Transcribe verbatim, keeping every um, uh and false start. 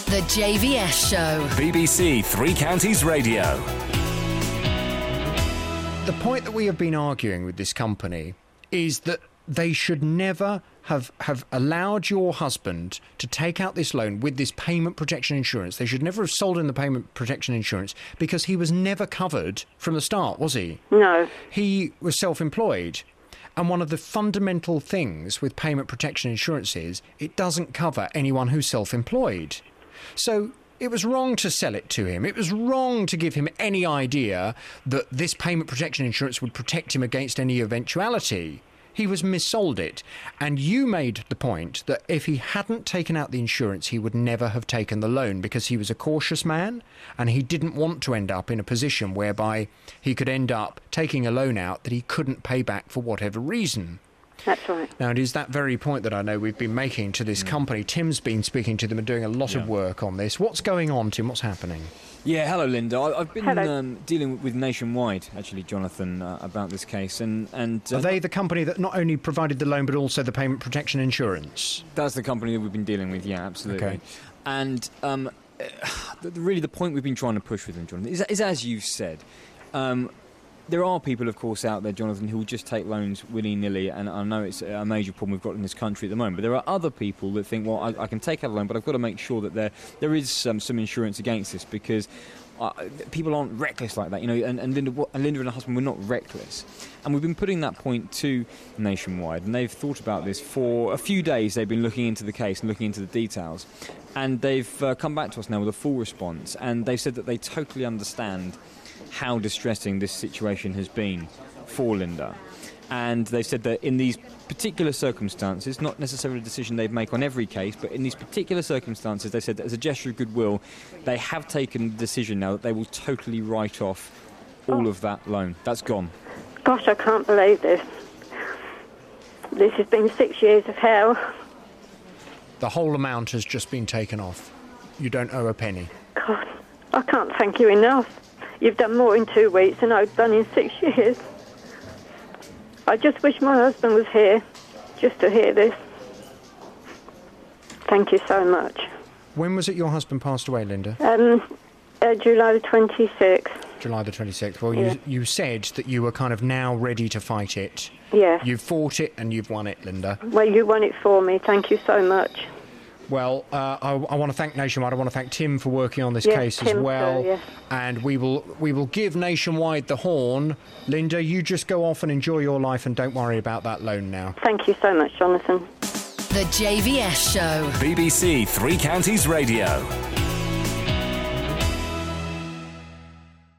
The J V S Show. B B C Three Counties Radio. The point that we have been arguing with this company is that they should never have, have allowed your husband to take out this loan with this payment protection insurance. They should never have sold him the payment protection insurance because he was never covered from the start, was he? No. He was self-employed. And one of the fundamental things with payment protection insurance is it doesn't cover anyone who's self-employed. So it was wrong to sell it to him. It was wrong to give him any idea that this payment protection insurance would protect him against any eventuality. He was missold it. And you made the point that if he hadn't taken out the insurance, he would never have taken the loan because he was a cautious man and he didn't want to end up in a position whereby he could end up taking a loan out that he couldn't pay back for whatever reason. That's right. Now, it is that very point that I know we've been making to this mm. company. Tim's been speaking to them and doing a lot yeah. of work on this. What's going on, Tim? What's happening? Yeah, hello, Linda. I, I've been Hello. um, dealing with Nationwide, actually, Jonathan, uh, about this case. And, and uh, Are they the company that not only provided the loan but also the payment protection insurance? That's the company that we've been dealing with, yeah, absolutely. Okay. And um, the, the, really the point we've been trying to push with them, Jonathan, is, is as you said, um, there are people, of course, out there, Jonathan, who will just take loans willy-nilly, and I know it's a major problem we've got in this country at the moment, but there are other people that think, well, I, I can take out a loan, but I've got to make sure that there there is um, some insurance against this, because uh, people aren't reckless like that, you know, and, and Linda, and Linda and her husband were not reckless. And we've been putting that point to Nationwide, and they've thought about this for a few days. They've been looking into the case and looking into the details, and they've uh, come back to us now with a full response, and they've said that they totally understand how distressing this situation has been for Linda. And they've said that in these particular circumstances, not necessarily a decision they'd make on every case, but in these particular circumstances, they said that as a gesture of goodwill, they have taken the decision now that they will totally write off all oh. of that loan. That's gone. Gosh, I can't believe this. This has been six years of hell. The whole amount has just been taken off. You don't owe a penny. God, I can't thank you enough. You've done more in two weeks than I've done in six years. I just wish my husband was here, just to hear this. Thank you so much. When was it your husband passed away, Linda? Um, uh, July the twenty-sixth. July the twenty-sixth. Well, yeah. you, you said that you were kind of now ready to fight it. Yeah. You've fought it and you've won it, Linda. Well, you won it for me. Thank you so much. Well, uh, I, I want to thank Nationwide. I want to thank Tim for working on this yes, case Tim, as well. Sir, yes. And we will we will give Nationwide the horn. Linda, you just go off and enjoy your life and don't worry about that loan now. Thank you so much, Jonathan. The J V S Show. B B C Three Counties Radio.